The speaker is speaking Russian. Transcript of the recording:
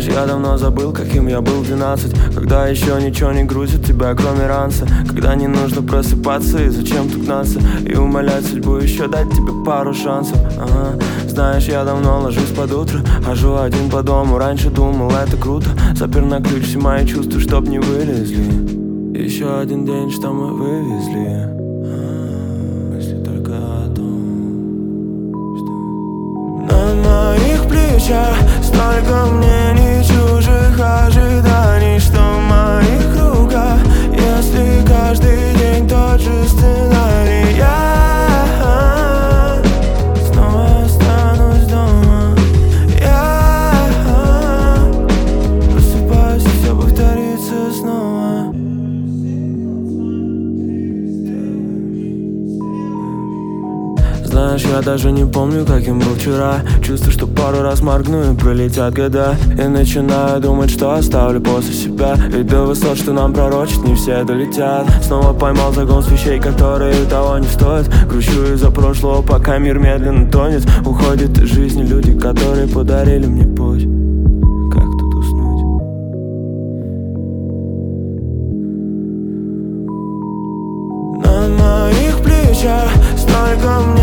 я давно забыл, каким я был 12. Когда еще ничего не грузит тебя, кроме ранца. Когда не нужно просыпаться и зачем-то гнаться и умолять судьбу еще дать тебе пару шансов. Знаешь, я давно ложусь под утро, хожу один по дому. Раньше думал, это круто, запер на ключ все мои чувства, чтоб не вылезли. Еще один день, что мы вывезли. Если только о том, что на моих плечах столько мнений, чужих ожиданий, что в моих руках, если каждый день тот же сценарий. Я снова останусь дома. Я просыпаюсь, и все повторится снова. Знаешь, я даже не помню, каким был вчера. Чувствую, что пару раз моргну и пролетят года. И начинаю думать, что оставлю после себя. Ведь до высот, что нам пророчат, не все долетят. Снова поймал загон с вещей, которые того не стоят. Грущу из-за прошлого, пока мир медленно тонет. Уходят из жизни люди, которые подарили мне путь. Как тут уснуть? На моих плечах столько